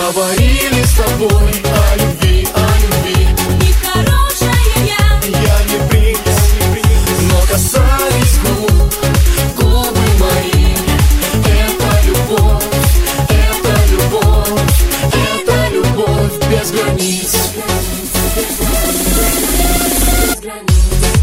говорили с тобой о любви, о любви. Нехорошая Я не принц, но касались губ, губы мои. Это любовь, это любовь, это любовь без границ. без границ.